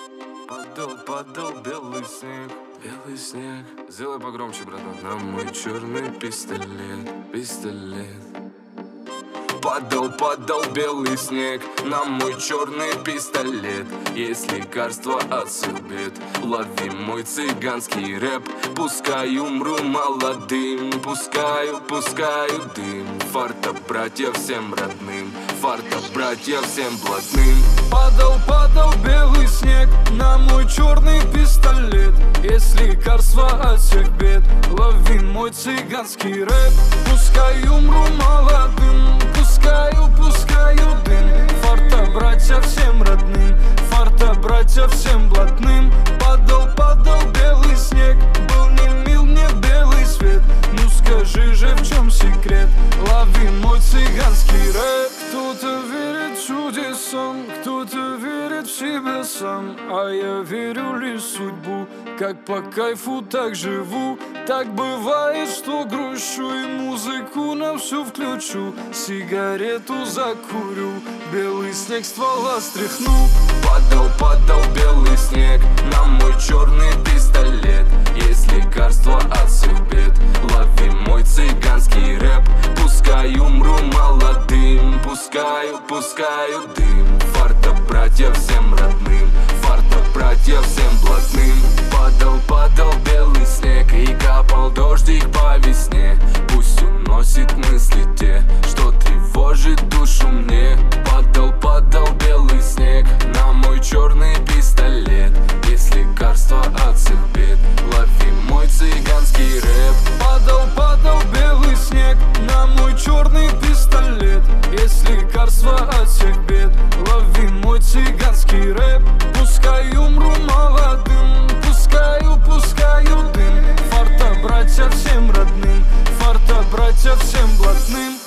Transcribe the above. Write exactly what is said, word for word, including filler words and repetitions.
Падал, падал белый снег, белый снег. Сделай погромче, братан. На мой черный пистолет, пистолет. Падал, падал белый снег на мой черный пистолет. Есть лекарство от всех бед. Лови мой цыганский рэп. Пускай умру молодым, пускаю, пускаю дым. Фарта, братья, всем родным, фарта, братья, всем блатным. Падал, падал белый снег на мой черный пистолет. Есть лекарство от всех бед. Лови мой цыганский рэп. Пускай умру молодым, пускаю, пускаю дым. Фарта, братья, всем родным, фарта, братья, всем блатным. Падал, падал белый снег, был не мил мне белый свет. Ну скажи же, в чем секрет? Лови мой цыганский рэп. Кто-то верит чудесам, кто-то верит в себя сам, а я верю лишь в судьбу. Как по кайфу, так живу. Так бывает, что грущу и музыку на всю включу. Сигарету закурю, белый снег ствола стряхну. Падал, падал белый снег на мой черный пистолет. Есть лекарство от всех бед. Лови мой цыганский рэп. Пускай умру молодым, пускаю, пускаю дым. Фарта, братья, всем родным, фарта, братья, всем блатным. Падал, падал белый снег и капал дождик по весне. Пусть уносит мысли те, что тревожит душу мне. Падал, падал белый снег на мой черный пистолет. Есть лекарство от всех бед. Лови мой цыганский рэп. Падал, падал белый снег на мой черный пистолет. Есть лекарство от всех бед. Лови мой цыганский рэп. Пускай умру молодым, пускаю, пускаю дым. Фарта, братья, всем родным, фарта, братья, всем блатным.